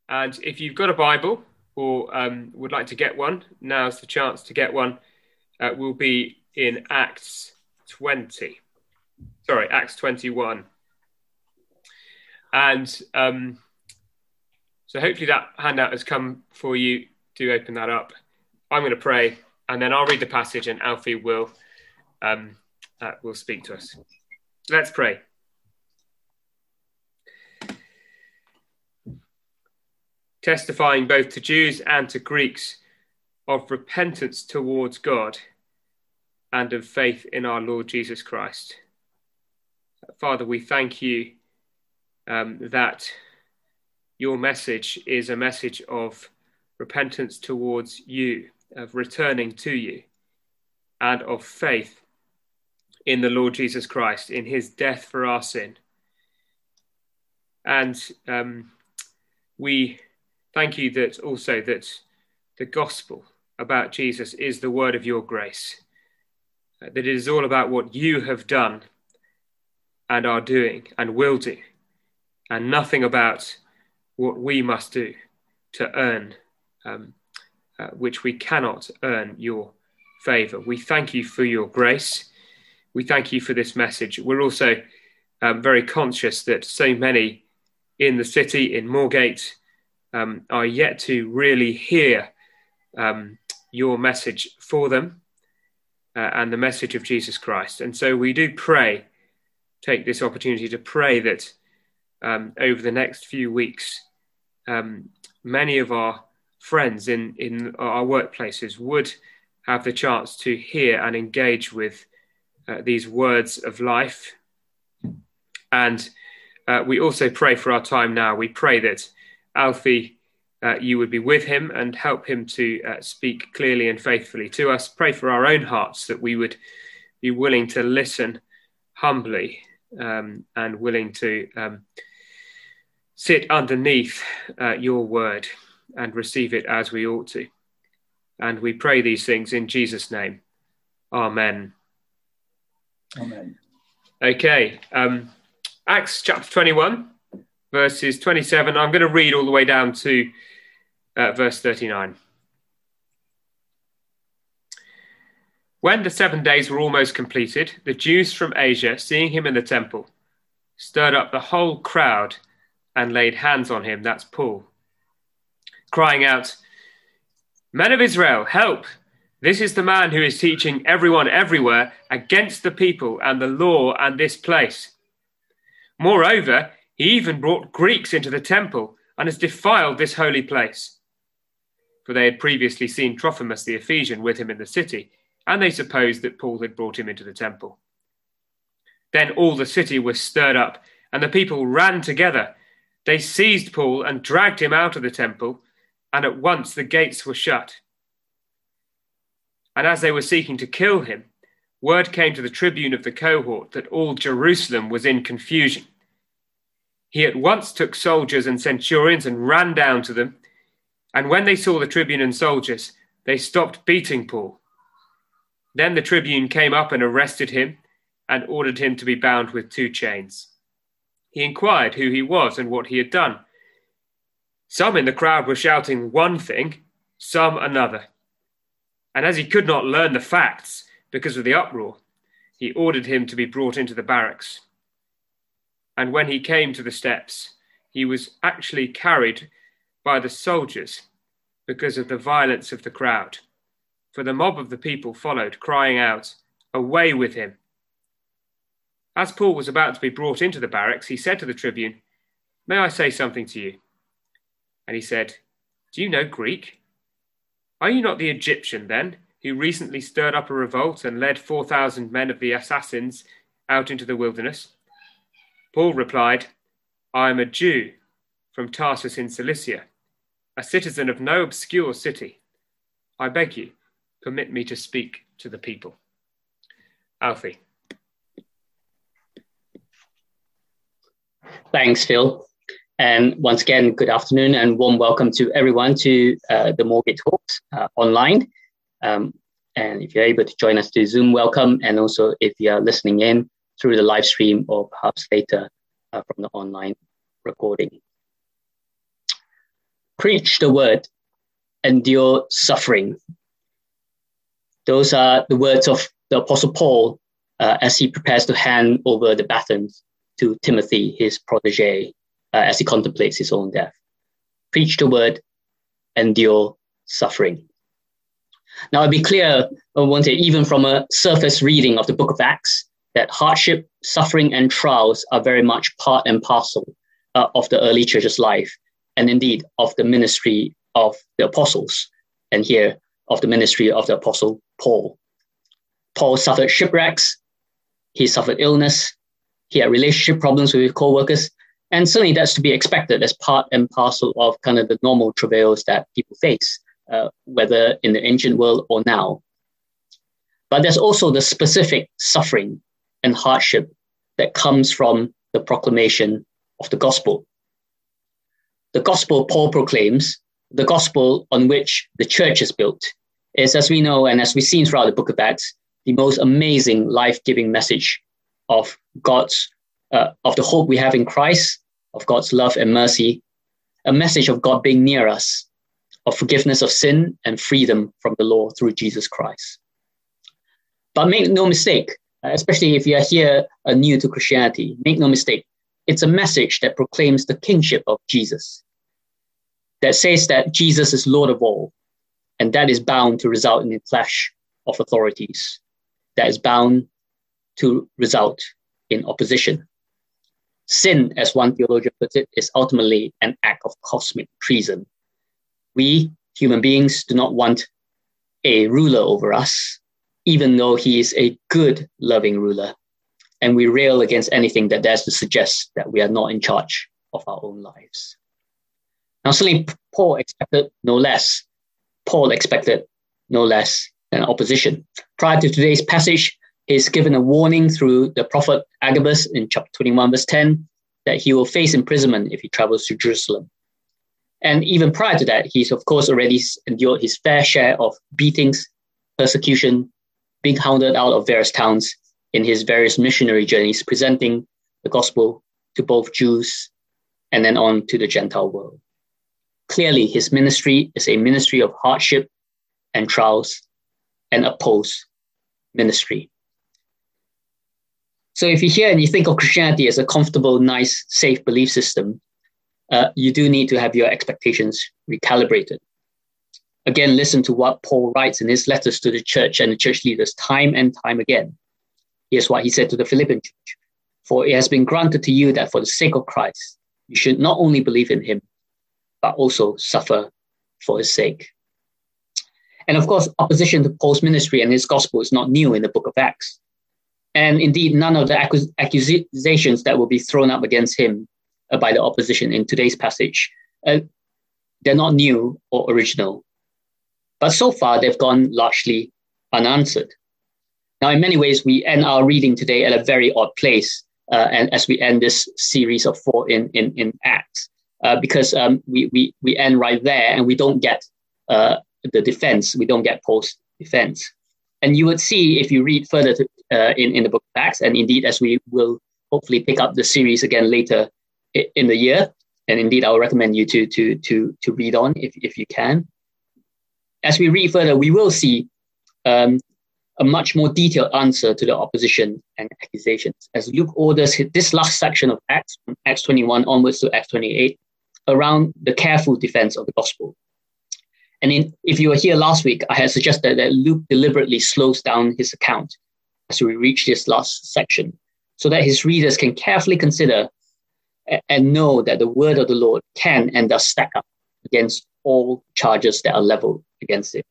And if you've got a Bible or would like to get one, now's the chance to get one. We'll be in Acts 21. And so hopefully that handout has come for you. Do open that up. I'm going to pray, and then I'll read the passage, and Alfie will speak to us. Let's pray. Testifying both to Jews and to Greeks of repentance towards God and of faith in our Lord Jesus Christ. Father, we thank you that your message is a message of repentance towards you, of returning to you, and of faith in the Lord Jesus Christ, in his death for our sin. And we thank you that also that the gospel about Jesus is the word of your grace, that it is all about what you have done and are doing and will do, and nothing about what we must do to earn, which we cannot earn your favour. We thank you for your grace. We thank you for this message. We're also very conscious that so many in the city, in Moorgate, are yet to really hear your message for them and the message of Jesus Christ. And so we do take this opportunity to pray that over the next few weeks, many of our friends in our workplaces would have the chance to hear and engage with these words of life. And we also pray for our time now. We pray that Alfie, you would be with him and help him to speak clearly and faithfully to us. Pray for our own hearts that we would be willing to listen humbly and willing to sit underneath your word and receive it as we ought to. And we pray these things in Jesus' name. Amen. Amen. Okay. Acts chapter 21, verses 27. I'm going to read all the way down to verse 39. When the 7 days were almost completed, the Jews from Asia, seeing him in the temple, stirred up the whole crowd and laid hands on him, that's Paul, crying out, "Men of Israel, help! This is the man who is teaching everyone everywhere against the people and the law and this place. Moreover, he even brought Greeks into the temple and has defiled this holy place." For they had previously seen Trophimus the Ephesian with him in the city, and they supposed that Paul had brought him into the temple. Then all the city was stirred up, and the people ran together. They seized Paul and dragged him out of the temple, and at once the gates were shut. And as they were seeking to kill him, word came to the tribune of the cohort that all Jerusalem was in confusion. He at once took soldiers and centurions and ran down to them, and when they saw the tribune and soldiers, they stopped beating Paul. Then the tribune came up and arrested him and ordered him to be bound with 2 chains. He inquired who he was and what he had done. Some in the crowd were shouting one thing, some another. And as he could not learn the facts because of the uproar, he ordered him to be brought into the barracks. And when he came to the steps, he was actually carried by the soldiers because of the violence of the crowd. For the mob of the people followed, crying out, "Away with him!" As Paul was about to be brought into the barracks, he said to the tribune, "May I say something to you?" And he said, "Do you know Greek? Are you not the Egyptian then, who recently stirred up a revolt and led 4,000 men of the assassins out into the wilderness?" Paul replied, "I am a Jew from Tarsus in Cilicia, a citizen of no obscure city. I beg you, permit me to speak to the people." Alfie. Thanks, Phil. And once again, good afternoon and warm welcome to everyone to the Moorgate Talks online. And if you're able to join us to Zoom, welcome. And also if you are listening in through the live stream or perhaps later from the online recording. Preach the word, endure suffering. Those are the words of the Apostle Paul as he prepares to hand over the baton to Timothy, his protege, as he contemplates his own death. Preach the word, endure suffering. Now, I'll be clear, even from a surface reading of the book of Acts, that hardship, suffering, and trials are very much part and parcel of the early church's life, and indeed of the ministry of the apostles, and here of the ministry of the apostle Paul. Paul suffered shipwrecks, he suffered illness, he had relationship problems with his co-workers, and certainly that's to be expected as part and parcel of kind of the normal travails that people face, whether in the ancient world or now. But there's also the specific suffering and hardship that comes from the proclamation of the gospel. The gospel Paul proclaims, the gospel on which the church is built, is, as we know and as we've seen throughout the book of Acts, the most amazing, life-giving message of God's, of the hope we have in Christ, of God's love and mercy, a message of God being near us, of forgiveness of sin and freedom from the law through Jesus Christ. But make no mistake, especially if you are here new to Christianity, make no mistake, it's a message that proclaims the kingship of Jesus, that says that Jesus is Lord of all, and that is bound to result in the clash of authorities, that is bound to result in opposition. Sin, as one theologian puts it, is ultimately an act of cosmic treason. We, human beings, do not want a ruler over us, even though he is a good, loving ruler. And we rail against anything that dares to suggest that we are not in charge of our own lives. Now, certainly, Paul expected no less. Paul expected no less than opposition. Prior to today's passage, he's given a warning through the prophet Agabus in chapter 21, verse 10, that he will face imprisonment if he travels to Jerusalem. And even prior to that, he's, of course, already endured his fair share of beatings, persecution, being hounded out of various towns in his various missionary journeys, presenting the gospel to both Jews and then on to the Gentile world. Clearly, his ministry is a ministry of hardship and trials and opposed ministry. So if you hear and you think of Christianity as a comfortable, nice, safe belief system, you do need to have your expectations recalibrated. Again, listen to what Paul writes in his letters to the church and the church leaders time and time again. Here's what he said to the Philippian church. For it has been granted to you that for the sake of Christ, you should not only believe in him, but also suffer for his sake. And of course, opposition to Paul's ministry and his gospel is not new in the book of Acts. And indeed, none of the accusations that will be thrown up against him by the opposition in today's passage, they're not new or original. But so far, they've gone largely unanswered. Now, in many ways, we end our reading today at a very odd place, and as we end this series of 4 in Acts, because we end right there and we don't get the defense, we don't get Paul's defense. And you would see if you read further in the book of Acts, and indeed as we will hopefully pick up the series again later in the year, and indeed I'll recommend you to read on if you can. As we read further, we will see a much more detailed answer to the opposition and accusations, as Luke orders this last section of Acts, from Acts 21 onwards to Acts 28, around the careful defense of the gospel. And if you were here last week, I had suggested that Luke deliberately slows down his account as we reach this last section, so that his readers can carefully consider and know that the word of the Lord can and does stack up against all charges that are leveled against it.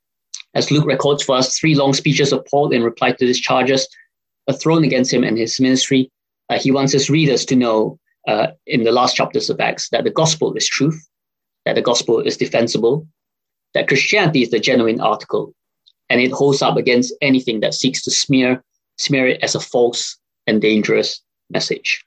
As Luke records for us 3 long speeches of Paul in reply to these charges thrown against him and his ministry, he wants his readers to know in the last chapters of Acts that the gospel is truth, that the gospel is defensible, that Christianity is the genuine article, and it holds up against anything that seeks to smear it as a false and dangerous message.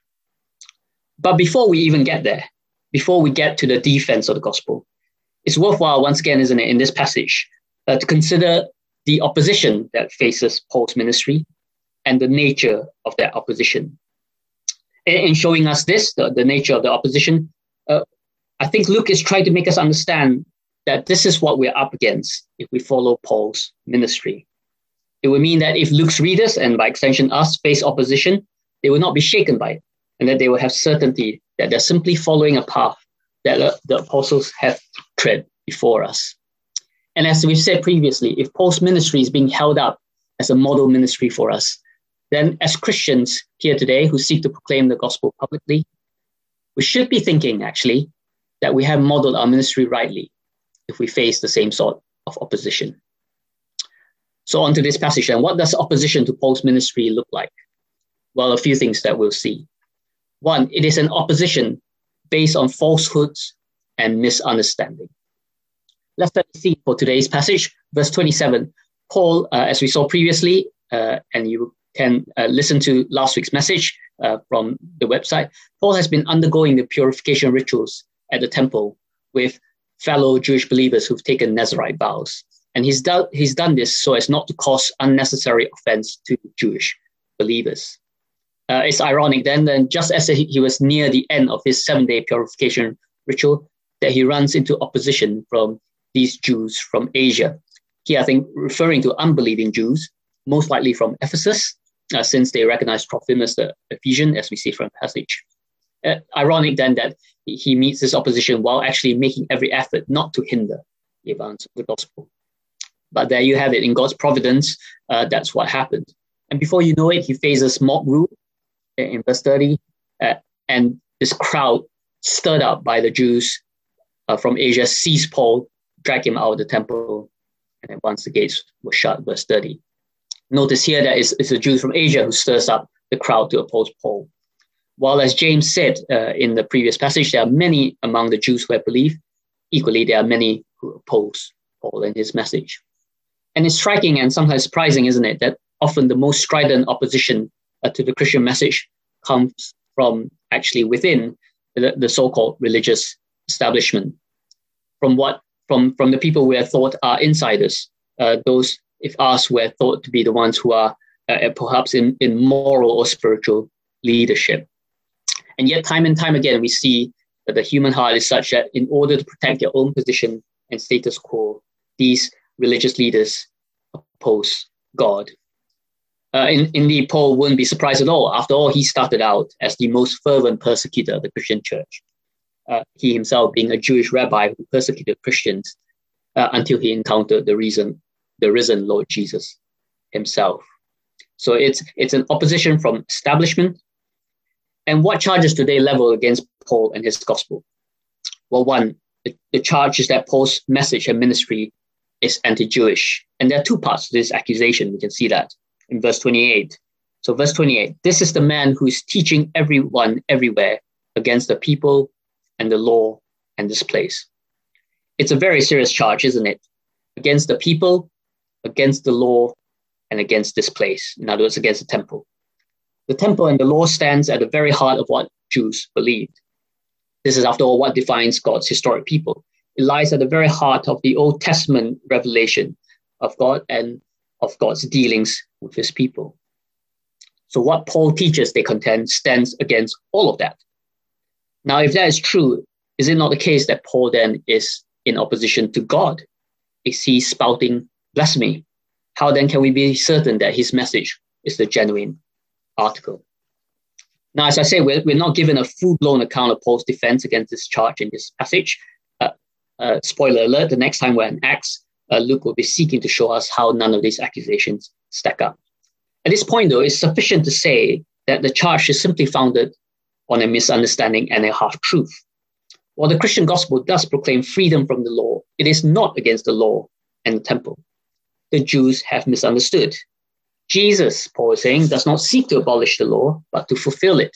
But before we even get there, before we get to the defense of the gospel, it's worthwhile, once again, isn't it, in this passage, to consider the opposition that faces Paul's ministry and the nature of that opposition. In showing us this, the nature of the opposition, I think Luke is trying to make us understand that this is what we're up against if we follow Paul's ministry. It would mean that if Luke's readers, and by extension us, face opposition, they will not be shaken by it, and that they will have certainty that they're simply following a path that the apostles have tread before us. And as we've said previously, if Paul's ministry is being held up as a model ministry for us, then as Christians here today who seek to proclaim the gospel publicly, we should be thinking, actually, that we have modeled our ministry rightly if we face the same sort of opposition. So on to this passage, and what does opposition to Paul's ministry look like? Well, a few things that we'll see. One, it is an opposition based on falsehoods and misunderstanding. Let's set the scene for today's passage, verse 27. Paul, as we saw previously, and you can listen to last week's message from the website, Paul has been undergoing the purification rituals at the temple with fellow Jewish believers who've taken Nazirite vows. And he's done this so as not to cause unnecessary offense to Jewish believers. It's ironic then just as he was near the end of his 7-day purification ritual, that he runs into opposition from these Jews from Asia. Here, I think, referring to unbelieving Jews, most likely from Ephesus, since they recognize Trophimus the Ephesian, as we see from the passage. Ironic then that he meets this opposition while actually making every effort not to hinder the advance of the gospel. But there you have it. In God's providence, that's what happened. And before you know it, he faces mob rule in verse 30, and this crowd stirred up by the Jews from Asia seized Paul, dragged him out of the temple, and then once the gates were shut, verse 30. Notice here that it's the Jews from Asia who stirs up the crowd to oppose Paul. While, as James said in the previous passage, there are many among the Jews who have believed, equally there are many who oppose Paul and his message. And it's striking and sometimes surprising, isn't it, that often the most strident opposition to the Christian message comes from actually within the so-called religious establishment, from the people we are thought are insiders, those, if asked, were thought to be the ones who are perhaps in moral or spiritual leadership. And yet time and time again, we see that the human heart is such that in order to protect their own position and status quo, these religious leaders oppose God. Indeed, Paul wouldn't be surprised at all. After all, he started out as the most fervent persecutor of the Christian church. He himself being a Jewish rabbi who persecuted Christians until he encountered the risen Lord Jesus himself. So it's an opposition from establishment. And what charges do they level against Paul and his gospel? Well, one, the charge is that Paul's message and ministry is anti-Jewish. And there are two parts to this accusation. We can see that in verse 28. So verse 28, this is the man who is teaching everyone everywhere against the people and the law and this place. It's a very serious charge, isn't it? Against the people, against the law, and against this place. In other words, against the temple. The temple and the law stands at the very heart of what Jews believed. This is, after all, what defines God's historic people. It lies at the very heart of the Old Testament revelation of God and of God's dealings with his people. So what Paul teaches, they contend, stands against all of that. Now, if that is true, is it not the case that Paul then is in opposition to God? Is he spouting blasphemy? How then can we be certain that his message is the genuine article? Now, as I say, we're not given a full-blown account of Paul's defense against this charge in this passage. Spoiler alert, the next time we're in Acts, Luke will be seeking to show us how none of these accusations stack up. At this point, though, it's sufficient to say that the charge is simply founded on a misunderstanding and a half-truth. While the Christian gospel does proclaim freedom from the law, it is not against the law and the temple. The Jews have misunderstood. Jesus, Paul is saying, does not seek to abolish the law, but to fulfill it.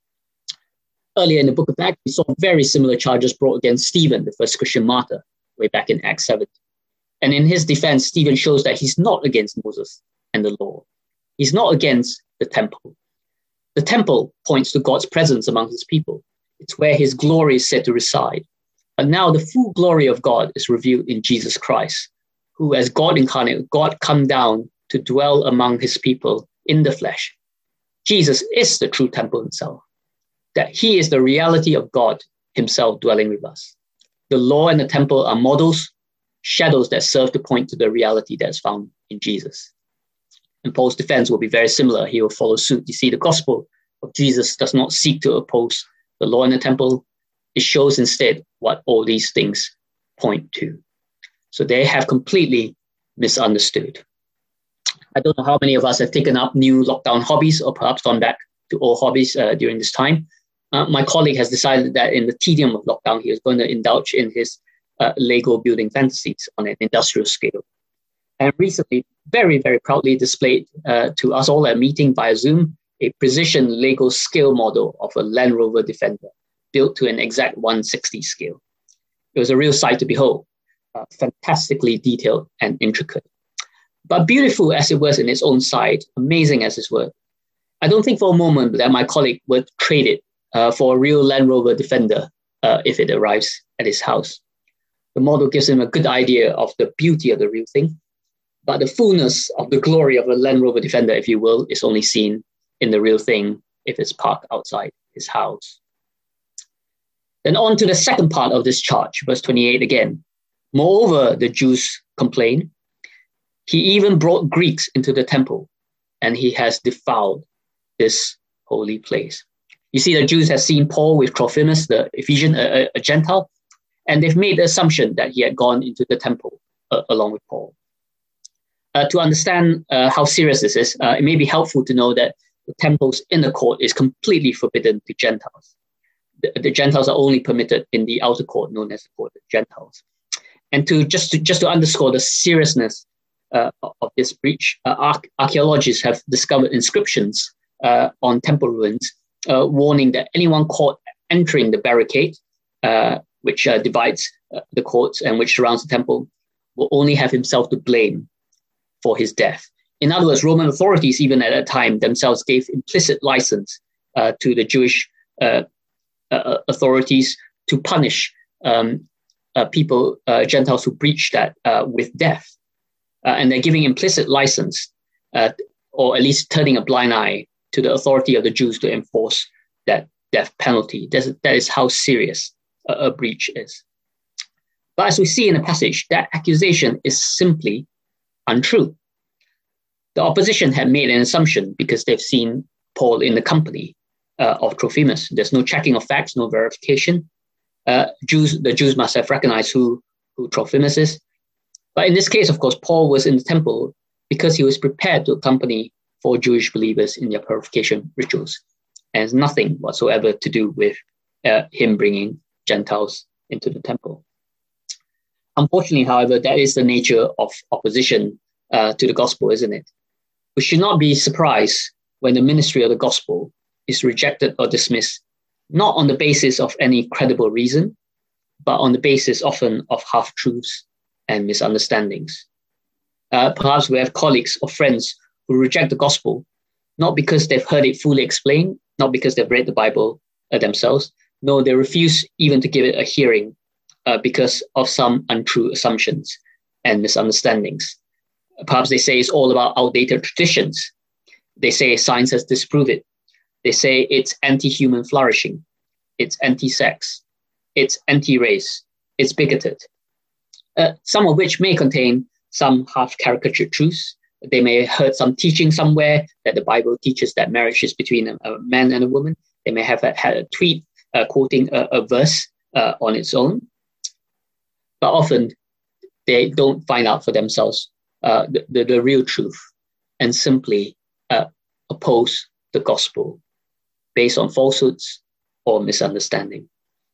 Earlier in the book of Acts, we saw very similar charges brought against Stephen, the first Christian martyr, way back in Acts 7. And in his defense, Stephen shows that he's not against Moses and the law. He's not against the temple. The temple points to God's presence among his people. It's where his glory is said to reside. But now the full glory of God is revealed in Jesus Christ, who as God incarnate, God come down to dwell among his people in the flesh. Jesus is the true temple himself, that he is the reality of God himself dwelling with us. the law and the temple are models, shadows that serve to point to the reality that's found in Jesus. And Paul's defense will be very similar. He will follow suit. You see, the gospel of Jesus does not seek to oppose the law and the temple. It shows instead what all these things point to. So they have completely misunderstood. I don't know how many of us have taken up new lockdown hobbies or perhaps gone back to old hobbies during this time. My colleague has decided that in the tedium of lockdown, he is going to indulge in his Lego building fantasies on an industrial scale. And recently, very, very proudly displayed to us all at a meeting via Zoom, a precision Lego scale model of a Land Rover Defender built to an exact 1/60 scale. It was a real sight to behold, fantastically detailed and intricate. But beautiful as it was in its own side, amazing as it was, I don't think for a moment that my colleague would trade it for a real Land Rover Defender if it arrives at his house. The model gives him a good idea of the beauty of the real thing, but the fullness of the glory of a Land Rover Defender, if you will, is only seen in the real thing if it's parked outside his house. Then on to the second part of this charge, verse 28 again. Moreover, the Jews complain. He even brought Greeks into the temple, and he has defiled this holy place. You see, the Jews have seen Paul with Trophimus, the Ephesian, a Gentile, and they've made the assumption that he had gone into the temple along with Paul. To understand how serious this is, it may be helpful to know that the temple's inner court is completely forbidden to Gentiles. The Gentiles are only permitted in the outer court, known as the court of Gentiles. And just to underscore the seriousness of this breach, archaeologists have discovered inscriptions on temple ruins warning that anyone caught entering the barricade, which divides the courts and which surrounds the temple, will only have himself to blame for his death. In other words, Roman authorities, even at that time, themselves gave implicit license to the Jewish authorities to punish people, Gentiles who breached that with death. And they're giving implicit license, or at least turning a blind eye to the authority of the Jews to enforce that death penalty. That is how serious a breach is. But as we see in the passage, that accusation is simply untrue. The opposition had made an assumption because they've seen Paul in the company of Trophimus. There's no checking of facts, no verification. The Jews must have recognized who Trophimus is. But in this case, of course, Paul was in the temple because he was prepared to accompany 4 Jewish believers in their purification rituals. And it's nothing whatsoever to do with him bringing Gentiles into the temple. Unfortunately, however, that is the nature of opposition to the gospel, isn't it? We should not be surprised when the ministry of the gospel is rejected or dismissed, not on the basis of any credible reason, but on the basis often of half-truths and misunderstandings. Perhaps we have colleagues or friends who reject the gospel, not because they've heard it fully explained, not because they've read the Bible themselves. No, they refuse even to give it a hearing because of some untrue assumptions and misunderstandings. Perhaps they say it's all about outdated traditions. They say science has disproved it. They say it's anti-human flourishing. It's anti-sex. It's anti-race. It's bigoted. Some of which may contain some half-caricatured truths. They may have heard some teaching somewhere that the Bible teaches that marriage is between a man and a woman. They may have had a tweet quoting a verse on its own. But often they don't find out for themselves the real truth and simply oppose the gospel based on falsehoods or misunderstanding.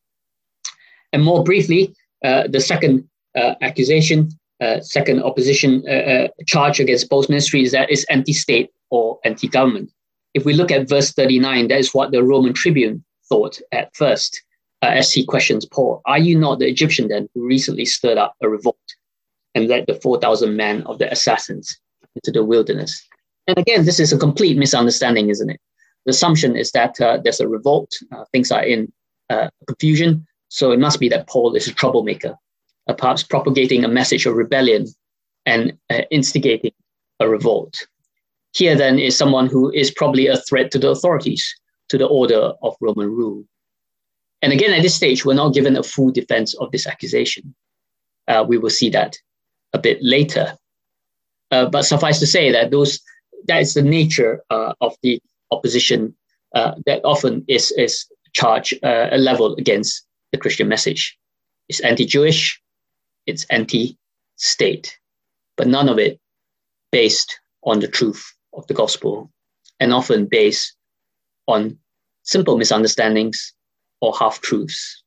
And more briefly, the second accusation, second opposition charge against Paul's ministry is that it's anti-state or anti-government. If we look at verse 39, that is what the Roman tribune thought at first as he questions Paul. Are you not the Egyptian then who recently stirred up a revolt and led the 4,000 men of the assassins into the wilderness? And again, this is a complete misunderstanding, isn't it? The assumption is that there's a revolt, things are in confusion, so it must be that Paul is a troublemaker, perhaps propagating a message of rebellion and instigating a revolt. Here then is someone who is probably a threat to the authorities, to the order of Roman rule. And again, at this stage, we're not given a full defense of this accusation. We will see that a bit later. But suffice to say that that is the nature of the opposition that often is charged leveled against the Christian message. It's anti-Jewish, it's anti-state, but none of it based on the truth of the gospel, and often based on simple misunderstandings or half-truths.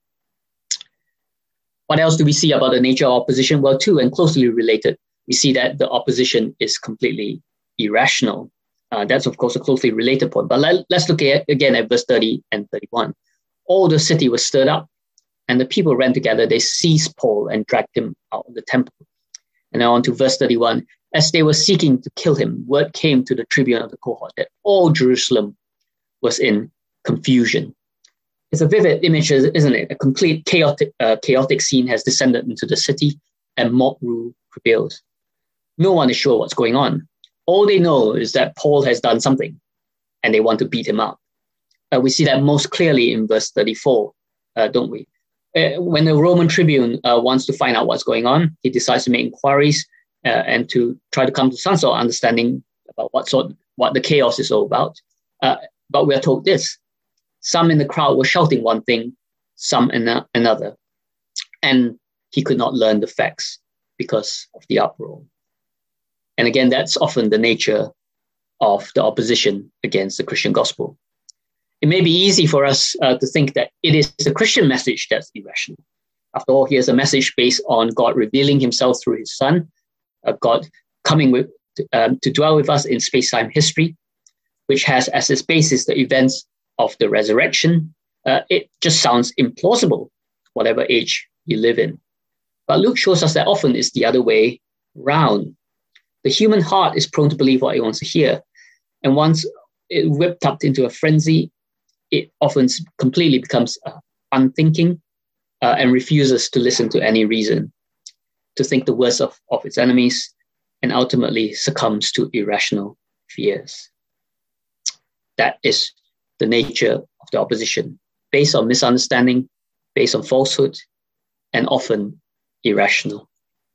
What else do we see about the nature of opposition? Well, too, and closely related, we see that the opposition is completely irrational. That's, of course, a closely related point. But let's look again at verse 30 and 31. All the city was stirred up, and the people ran together. They seized Paul and dragged him out of the temple. And now on to verse 31. As they were seeking to kill him, word came to the tribune of the cohort that all Jerusalem was in confusion. It's a vivid image, isn't it? A complete chaotic scene has descended into the city, and mob rule prevails. No one is sure what's going on. All they know is that Paul has done something, and they want to beat him up. We see that most clearly in verse 34, don't we? When the Roman tribune wants to find out what's going on, he decides to make inquiries and to try to come to some sort of understanding about what the chaos is all about. But we are told this: some in the crowd were shouting one thing, some another, and he could not learn the facts because of the uproar. And again, that's often the nature of the opposition against the Christian gospel. It may be easy for us to think that it is the Christian message that's irrational. After all, here's a message based on God revealing himself through his Son, God coming to dwell with us in space-time history, which has as its basis the events of the resurrection. It just sounds implausible, whatever age you live in. But Luke shows us that often it's the other way round. The human heart is prone to believe what it wants to hear. And once it whipped up into a frenzy, it often completely becomes unthinking and refuses to listen to any reason, to think the worst of its enemies, and ultimately succumbs to irrational fears. That is the nature of the opposition, based on misunderstanding, based on falsehood, and often irrational.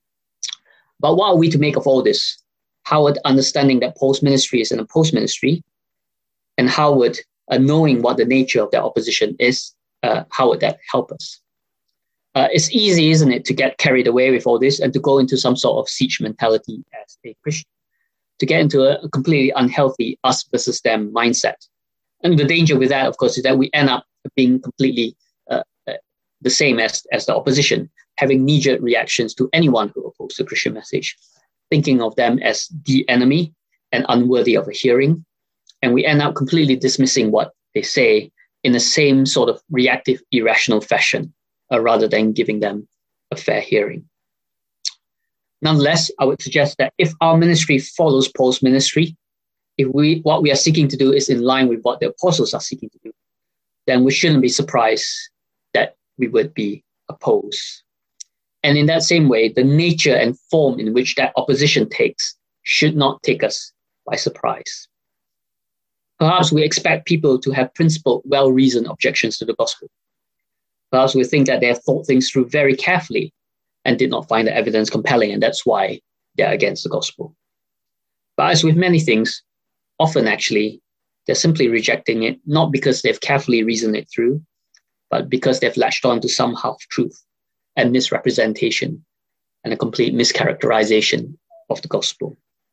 But what are we to make of all this? How would understanding that Paul's ministry is an opposed ministry, and how would knowing what the nature of that opposition is, how would that help us? It's easy, isn't it, to get carried away with all this and to go into some sort of siege mentality as a Christian, to get into a completely unhealthy us versus them mindset. And the danger with that, of course, is that we end up being completely the same as the opposition, having knee-jerk reactions to anyone who opposes the Christian message, thinking of them as the enemy and unworthy of a hearing. And we end up completely dismissing what they say in the same sort of reactive, irrational fashion, rather than giving them a fair hearing. Nonetheless, I would suggest that if our ministry follows Paul's ministry, if what we are seeking to do is in line with what the apostles are seeking to do, then we shouldn't be surprised that we would be opposed. And in that same way, the nature and form in which that opposition takes should not take us by surprise. Perhaps we expect people to have principled, well-reasoned objections to the gospel. Perhaps we think that they have thought things through very carefully and did not find the evidence compelling, and that's why they're against the gospel. But as with many things, often actually, they're simply rejecting it, not because they've carefully reasoned it through, but because they've latched on to some half-truth and misrepresentation and a complete mischaracterization of the gospel.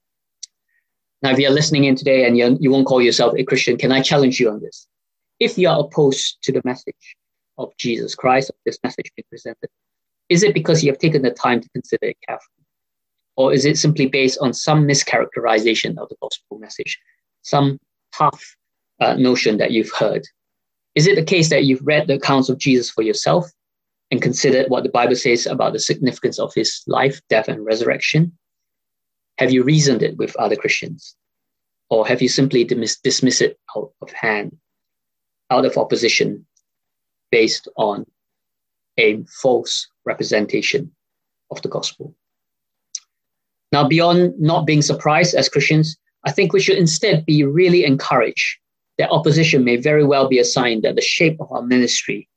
Now, if you're listening in today and you won't call yourself a Christian, can I challenge you on this? If you are opposed to the message of Jesus Christ, of this message being presented, is it because you have taken the time to consider it carefully? Or is it simply based on some mischaracterization of the gospel message, some half notion that you've heard? Is it the case that you've read the accounts of Jesus for yourself and considered what the Bible says about the significance of his life, death, and resurrection? Have you reasoned it with other Christians? Or have you simply dismissed it out of hand, out of opposition, based on a false representation of the gospel? Now, beyond not being surprised as Christians, I think we should instead be really encouraged that opposition may very well be a sign that the shape of our ministry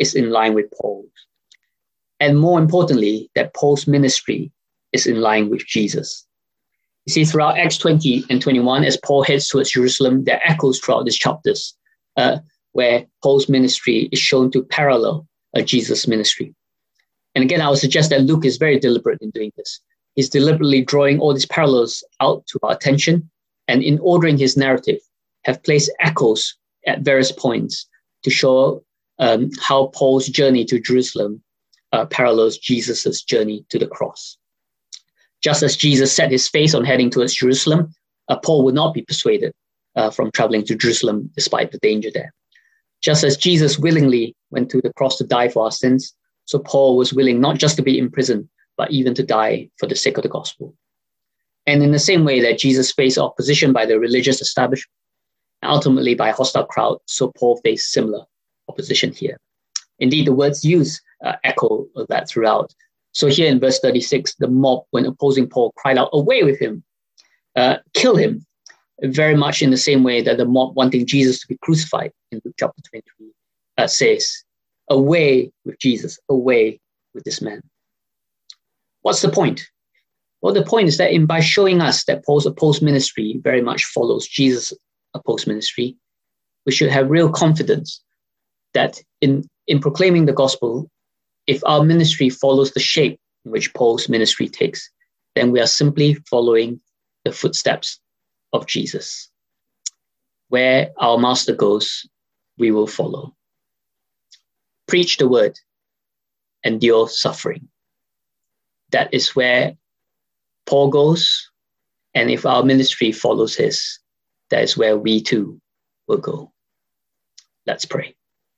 is in line with Paul's. And more importantly, that Paul's ministry is in line with Jesus. You see, throughout Acts 20 and 21, as Paul heads towards Jerusalem, there are echoes throughout these chapters where Paul's ministry is shown to parallel Jesus' ministry. And again, I would suggest that Luke is very deliberate in doing this. He's deliberately drawing all these parallels out to our attention, and in ordering his narrative, have placed echoes at various points to show how Paul's journey to Jerusalem parallels Jesus' journey to the cross. Just as Jesus set his face on heading towards Jerusalem, Paul would not be persuaded from traveling to Jerusalem despite the danger there. Just as Jesus willingly went to the cross to die for our sins, so Paul was willing not just to be imprisoned, but even to die for the sake of the gospel. And in the same way that Jesus faced opposition by the religious establishment, and ultimately by a hostile crowd, so Paul faced similar opposition here. Indeed, the words used echo of that throughout. So here in verse 36, the mob, when opposing Paul, cried out, "Away with him, kill him," very much in the same way that the mob wanting Jesus to be crucified in Luke chapter 23 says, "Away with Jesus, away with this man." What's the point? Well, the point is that by showing us that Paul's opposed ministry very much follows Jesus' opposed ministry, we should have real confidence that in proclaiming the gospel, if our ministry follows the shape in which Paul's ministry takes, then we are simply following the footsteps of Jesus. Where our master goes, we will follow. Preach the word, endure suffering. That is where Paul goes, and if our ministry follows his, that is where we too will go. Let's pray.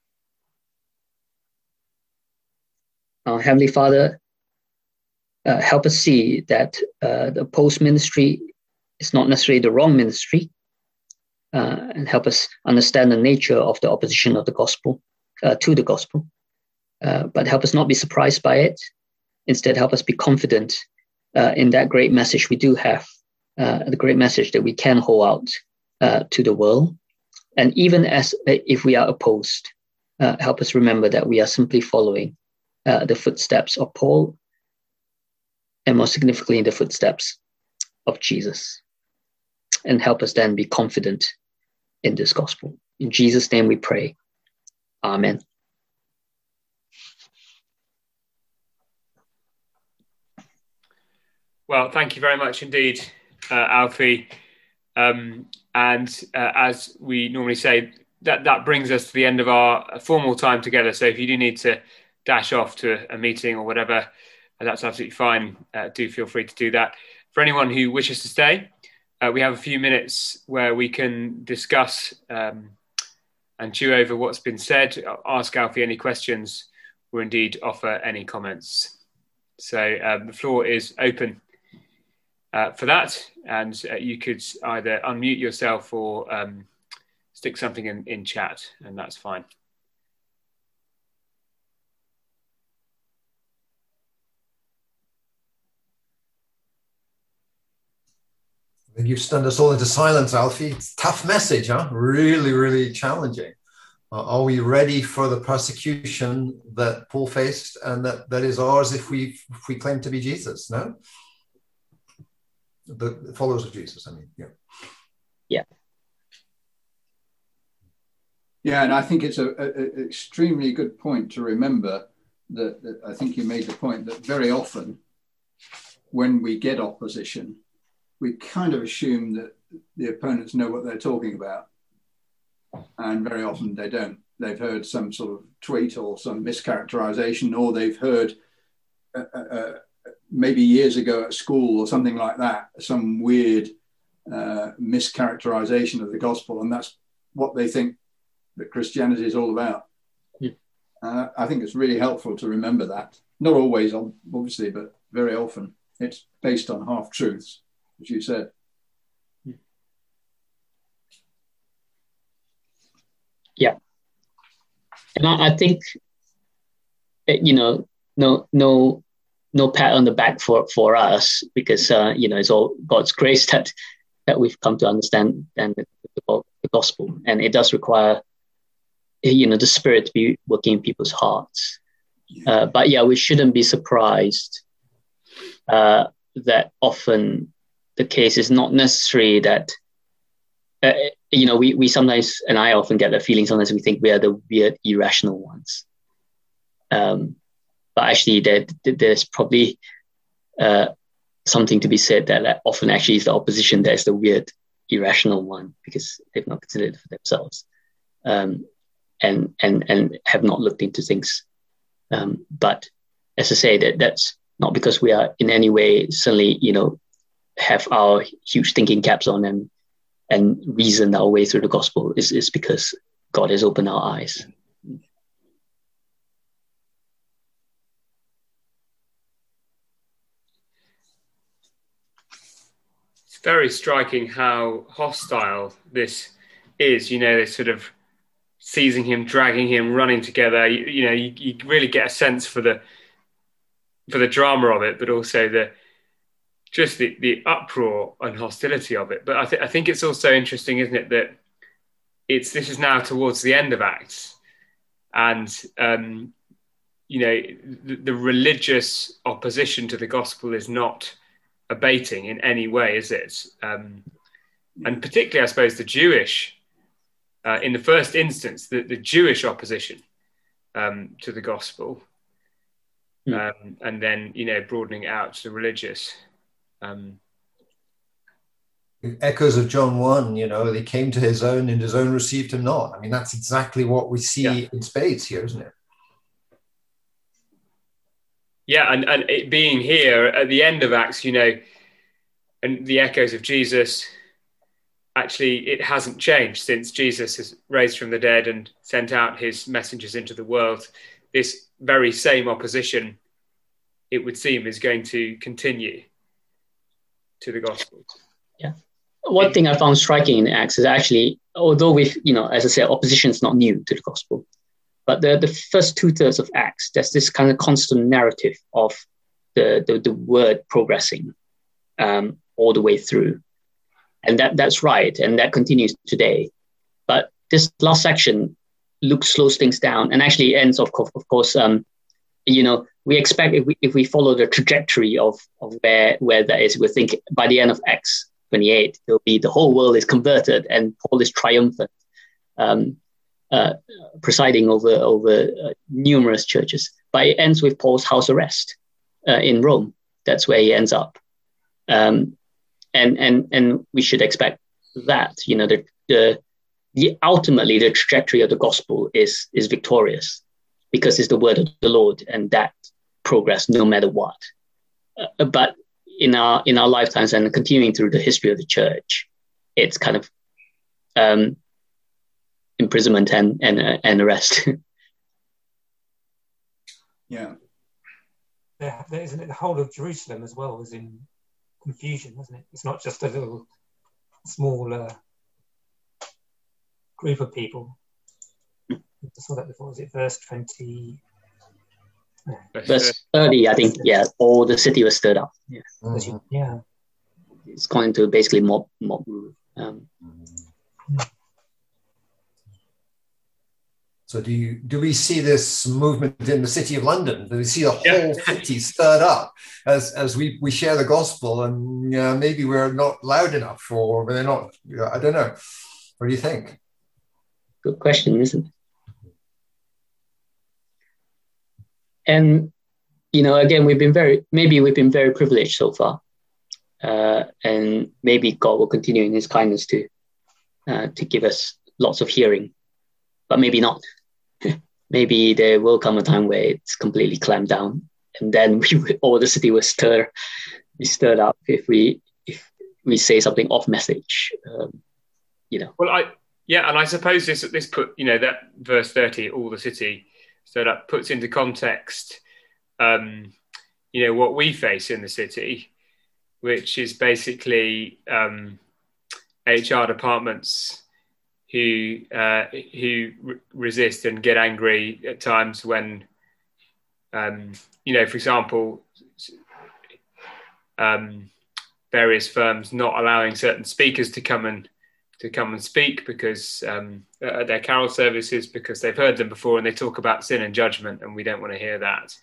Our Heavenly Father, help us see that the opposed ministry is not necessarily the wrong ministry, and help us understand the nature of the opposition of the gospel to the gospel, but help us not be surprised by it. Instead, help us be confident in that great message we do have, the great message that we can hold out to the world. And even as if we are opposed, help us remember that we are simply following the footsteps of Paul, and more significantly, the footsteps of Jesus. And help us then be confident in this gospel. In Jesus' name we pray. Amen. Well, thank you very much indeed, Alfie. And as we normally say, that brings us to the end of our formal time together. So if you do need to dash off to a meeting or whatever, that's absolutely fine. Do feel free to do that. For anyone who wishes to stay, we have a few minutes where we can discuss and chew over what's been said, ask Alfie any questions, or indeed offer any comments. So the floor is open for that, and you could either unmute yourself or stick something in chat, and that's fine. I think you've stunned us all into silence, Alfie. It's a tough message, huh? Really, really challenging. Are we ready for the persecution that Paul faced and that is ours if we claim to be Jesus? No? The followers of Jesus, I mean, yeah. Yeah. Yeah, and I think it's an extremely good point to remember that I think you made the point that very often when we get opposition, we kind of assume that the opponents know what they're talking about. And very often they don't. They've heard some sort of tweet or some mischaracterization, or they've heard maybe years ago at school or something like that, some weird mischaracterization of the gospel. And that's what they think that Christianity is all about. Yeah. I think it's really helpful to remember that. Not always, obviously, but very often it's based on half-truths, as you said. Yeah. And I think, no pat on the back for us, because, it's all God's grace that we've come to understand the gospel. And it does require the Spirit to be working in people's hearts. But yeah, we shouldn't be surprised that often the case is not necessarily that, we sometimes, and I often get the feeling sometimes we think we are the weird, irrational ones. But actually there's probably something to be said that often actually is the opposition that's the weird, irrational one, because they've not considered it for themselves, and have not looked into things. But as I say, that's not because we are in any way suddenly, have our huge thinking caps on and reason our way through the gospel. Is because God has opened our eyes. It's very striking how hostile this is, this sort of seizing him, dragging him, running together. You really get a sense for the drama of it, but also the uproar and hostility of it. But I think it's also interesting, isn't it, that this is now towards the end of Acts, and the religious opposition to the gospel is not abating in any way, is it? And particularly, I suppose, the Jewish. In the first instance, the Jewish opposition to the gospel, and then broadening out to the religious. Echoes of John 1, they came to his own and his own received him not. I mean, that's exactly what we see in spades here, isn't it? Yeah, and it being here at the end of Acts, and the echoes of Jesus. Actually, it hasn't changed since Jesus is raised from the dead and sent out his messengers into the world. This very same opposition, it would seem, is going to continue to the gospel. Yeah. One thing I found striking in Acts is actually, although we've, as I said, opposition is not new to the gospel, but the first 2/3 of Acts, there's this kind of constant narrative of the word progressing all the way through. And that's right, and that continues today. But this last section, Luke slows things down and actually ends, of course. We expect if we follow the trajectory of where that is, we think by the end of Acts 28, there'll be the whole world is converted and Paul is triumphant, presiding over numerous churches. But it ends with Paul's house arrest in Rome. That's where he ends up. And we should expect that, ultimately the trajectory of the gospel is victorious, because it's the word of the Lord, and that progress no matter what. But in our lifetimes and continuing through the history of the church, it's kind of imprisonment and arrest. Yeah. Isn't it the whole of Jerusalem as well was in confusion, isn't it? It's not just a little small group of people. I saw that before. Was it verse 20? Verse 30, I think. Yeah, all the city was stirred up. Yeah, yeah. It's gone into basically mob rule. So do we see this movement in the city of London? Do we see the whole city stirred up as we share the gospel, and maybe we're not loud enough, or they're not, I don't know. What do you think? Good question, isn't it? And, again, we've been very privileged so far. And maybe God will continue in his kindness to give us lots of hearing, but maybe not. Maybe there will come a time where it's completely clamped down, and then all the city will be stirred up if we say something off message. Well, and I suppose this put that verse 30, all the city stirred up, puts into context what we face in the city, which is basically HR departments who resist and get angry at times when, for example, various firms not allowing certain speakers to come and to come and speak because at their carol services, because they've heard them before and they talk about sin and judgment, and we don't want to hear that.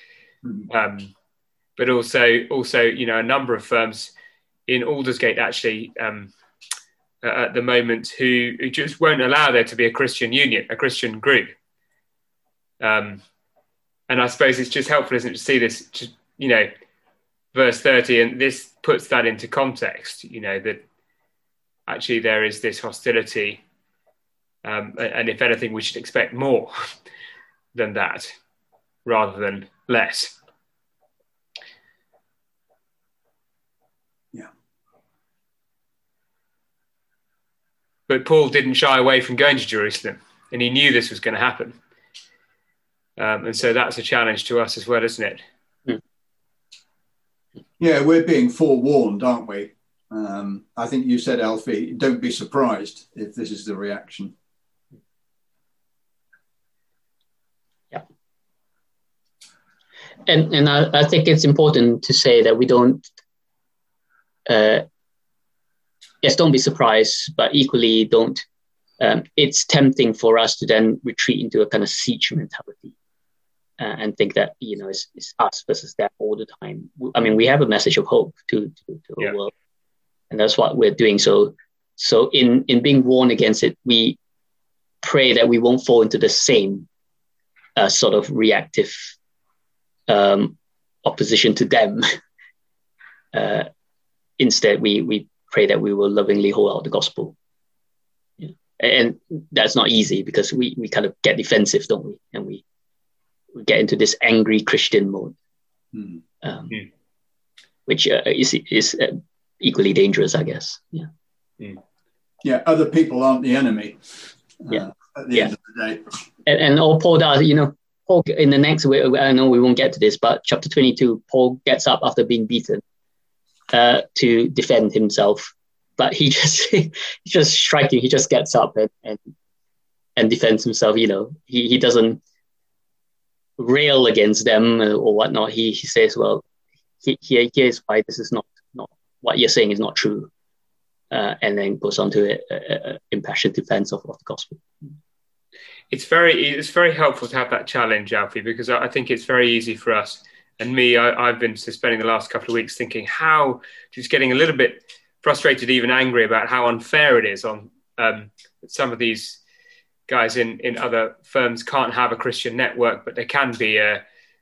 But also, a number of firms in Aldersgate actually at the moment who just won't allow there to be a Christian union, a Christian group. And I suppose it's just helpful, isn't it, to see this, verse 30, and this puts that into context, that actually there is this hostility, and if anything, we should expect more than that rather than less. Yeah. But Paul didn't shy away from going to Jerusalem, and he knew this was going to happen. And so that's a challenge to us as well, isn't it? Yeah, we're being forewarned, aren't we? I think you said, Alfie, don't be surprised if this is the reaction. Yeah. And I think it's important to say that we don't, yes, don't be surprised, but equally don't, it's tempting for us to then retreat into a kind of siege mentality. And think that, it's us versus them all the time. I mean, we have a message of hope to the world, and that's what we're doing. So in being warned against it, we pray that we won't fall into the same sort of reactive opposition to them. Instead, we pray that we will lovingly hold out the gospel. And that's not easy because we kind of get defensive, don't we? And we get into this angry Christian mode, which is equally dangerous, I guess. Yeah, other people aren't the enemy at the end of the day. And all Paul does, Paul in the next way, I know we won't get to this, but chapter 22, Paul gets up after being beaten to defend himself. But he's just striking. He just gets up and defends himself. He doesn't rail against them or whatnot. He says, well, here's why this is not what you're saying is not true, and then goes on to an impassioned defense of the gospel. It's very helpful to have that challenge, Alfie, because I think it's very easy for us and me. I've been spending the last couple of weeks thinking how, just getting a little bit frustrated, even angry about how unfair it is on some of these guys in other firms can't have a Christian network, but there can be an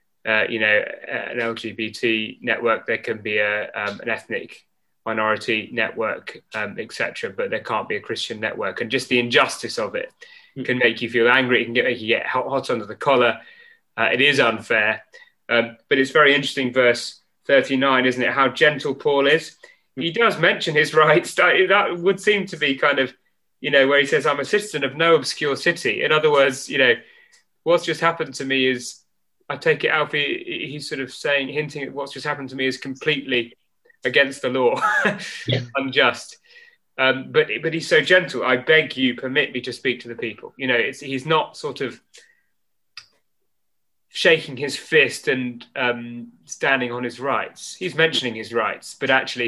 LGBT network, there can be an ethnic minority network, etc. But there can't be a Christian network, and just the injustice of it can make you feel angry. It can make you get hot under the collar. It is unfair, but it's very interesting. Verse 39, isn't it? How gentle Paul is. He does mention his rights. That would seem to be kind of, where he says, I'm a citizen of no obscure city. In other words, what's just happened to me is, I take it, Alfie, he's sort of hinting at what's just happened to me is completely against the law, unjust. But he's so gentle. I beg you, permit me to speak to the people. He's not sort of shaking his fist and standing on his rights. He's mentioning his rights, but actually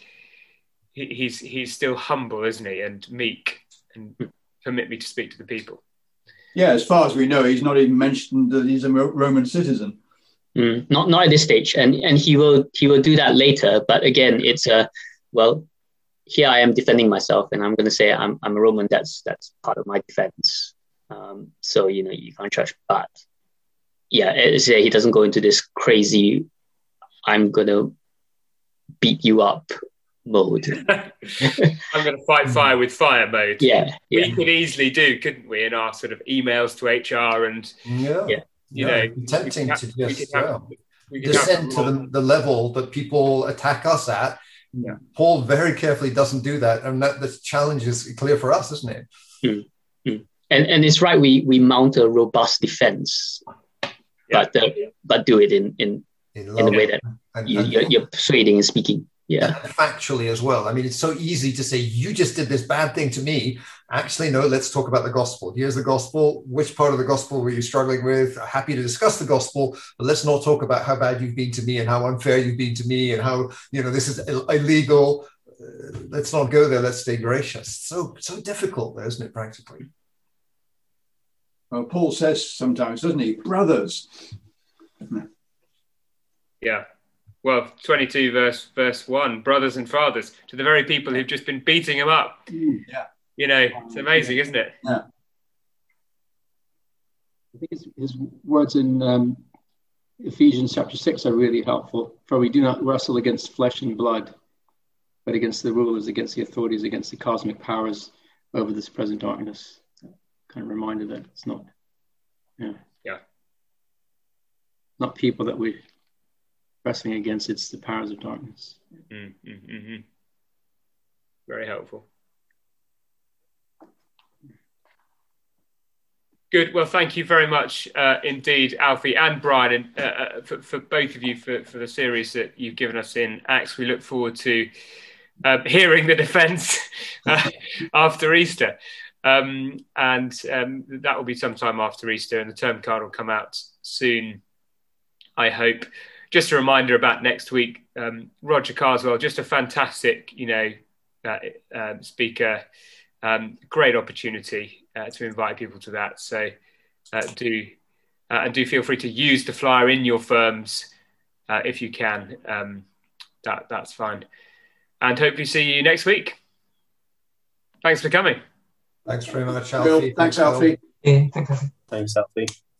he's still humble, isn't he, and meek, and permit me to speak to the people. Yeah, as far as we know, he's not even mentioned that he's a Roman citizen. Not at this stage, and he will do that later. But again, it's here I am defending myself, and I'm going to say I'm a Roman. That's part of my defense. So you can't judge, but he doesn't go into this crazy I'm going to beat you up mode. I'm going to fight fire with fire mode. We could easily do, couldn't we, in our sort of emails to HR and tempting to just descend to the level that people attack us at. Paul very carefully doesn't do that, and that the challenge is clear for us, isn't it? And it's right, we mount a robust defense, but do it in the way that you're persuading and speaking. Factually as well. I mean, it's so easy to say, you just did this bad thing to me. Actually, no, let's talk about the gospel. Here's the gospel. Which part of the gospel were you struggling with? Happy to discuss the gospel, but let's not talk about how bad you've been to me and how unfair you've been to me and how, this is illegal. let's not go there. Let's stay gracious. So difficult, though, isn't it? Practically. Well, Paul says sometimes, doesn't he, brothers? Yeah. Well, 22 verse 1, brothers and fathers, to the very people who've just been beating him up. Yeah. You know, it's amazing, isn't it? Yeah. I think his words in Ephesians chapter 6 are really helpful. For we do not wrestle against flesh and blood, but against the rulers, against the authorities, against the cosmic powers over this present darkness. Kind of reminder that it's not, not people that we're wrestling against, it's the powers of darkness. Very helpful. Good. Well, thank you very much indeed, Alfie and Brian, and for both of you for the series that you've given us in Acts. We look forward to hearing the defence after Easter. And that will be sometime after Easter, and the term card will come out soon, I hope. Just a reminder about next week, Roger Carswell, just a fantastic, speaker, great opportunity to invite people to that. So do feel free to use the flyer in your firms if you can. That's fine. And hopefully see you next week. Thanks for coming. Thanks very much, Alfie. Thanks, Alfie. Yeah, thanks, Alfie. Thanks, Alfie.